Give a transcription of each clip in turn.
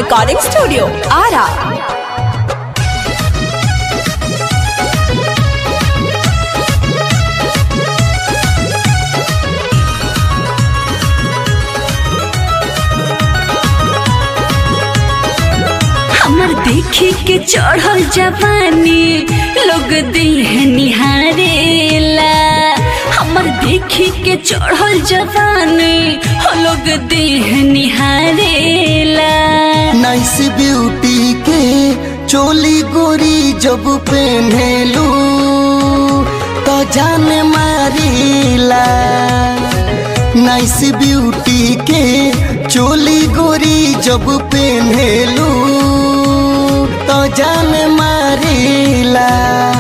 Recording studio Ara. हमर देखी के चढ़ल जवानी लोग देह निहारेला। हमर देखी के चढ़ल जवानी लोग देह निहारेला। नाइस ब्यूटी के चोली गोरी जब पहनेलू तो जान मारीला। नाइस ब्यूटी के चोली गोरी जब पहनेलू तो जान मारीला।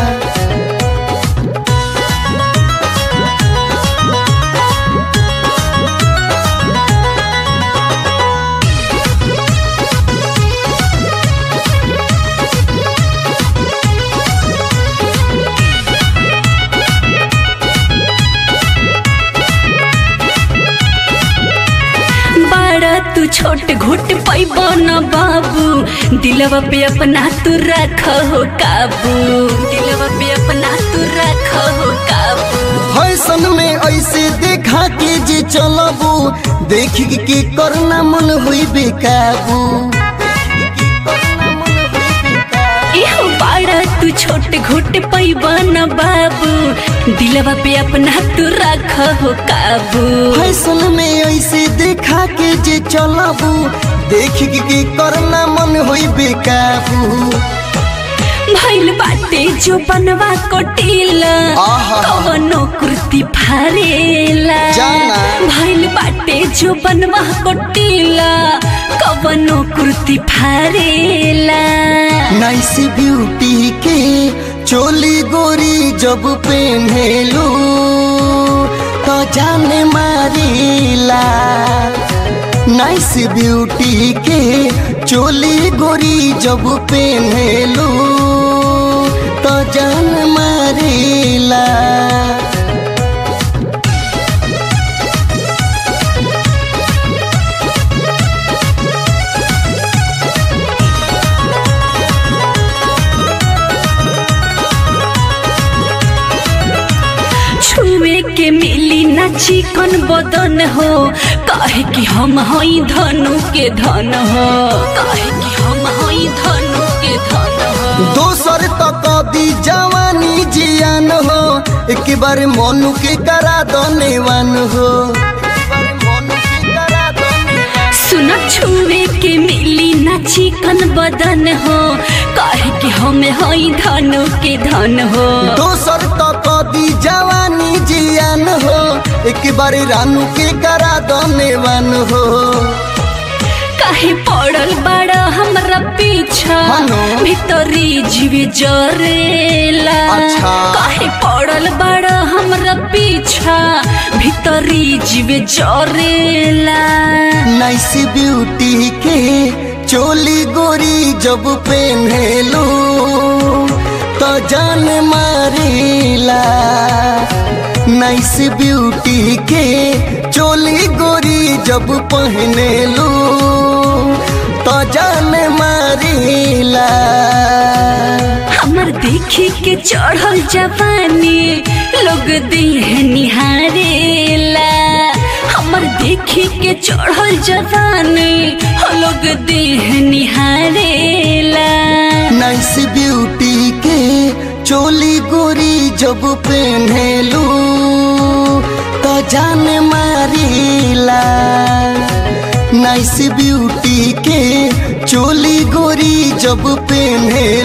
तू छोट घुट पैबो न बाबू, दिलवा पे अपना तू रख हो काबू। दिलवा पे अपना तू रख हो काबू। फैशन में ऐसे देखा के जे चलबू, देख के करना मन हुई बेकाबू। तू छोट घुट पैबो न बाबू, दिलवा पे अपना तू रख हो काबू। फैशन में ऐसे देखा के जे चलबू, देख के करना मन हुई बेकाबू। भइल बाटे जो बनवा कोटिला, कवनो कुर्ती फारेला। भइल बाटे जो बनवा कोटिला, कवनो कुर्ती फारेला। नाइस ब्यूटी के चोली गोरी जब पहनेलू तो जान मारीला। नाइस ब्यूटी के चोली गोरी जब पहनेलू तो जान मारीला। छुए के मिली ना चिकन बदन हो, काहे कि हम हई धनु के धन हो। काहे कि हम हई धनु के धन हो। दोसर तक दी जवानी जियान हो, एक बार मनु के करा दनेवान हो। सुना छुए के मिली ना चिकन बदन हो, काहे कि हम हई धनु के धन हो। दोसर तक दी जवानी जियान हो, एक बार रानू के करा दनेवान हो। काहे पड़ल बड़ा हमरा पीछा, भीतरी जीवे जरेला। काहे पड़ल बड़ा हमरा पीछा, भीतरी जीवे जरेला। नाइस ब्यूटी के चोली गोरी जब पहनेलू तो जान मारीला। नाइस ब्यूटी के चोली गोरी जब पहनेलू तो जान मारीला। हमर देखी के चढ़ल जवानी लोग देह निहारेला। हमर देखी के चढ़ल जवानी लोग देह निहारेला। नाइस ब्यूटी के चोली गोरी जब पहनेलू तो जान मारीला। नाइस ब्यूटी के चोली गोरी जब पहने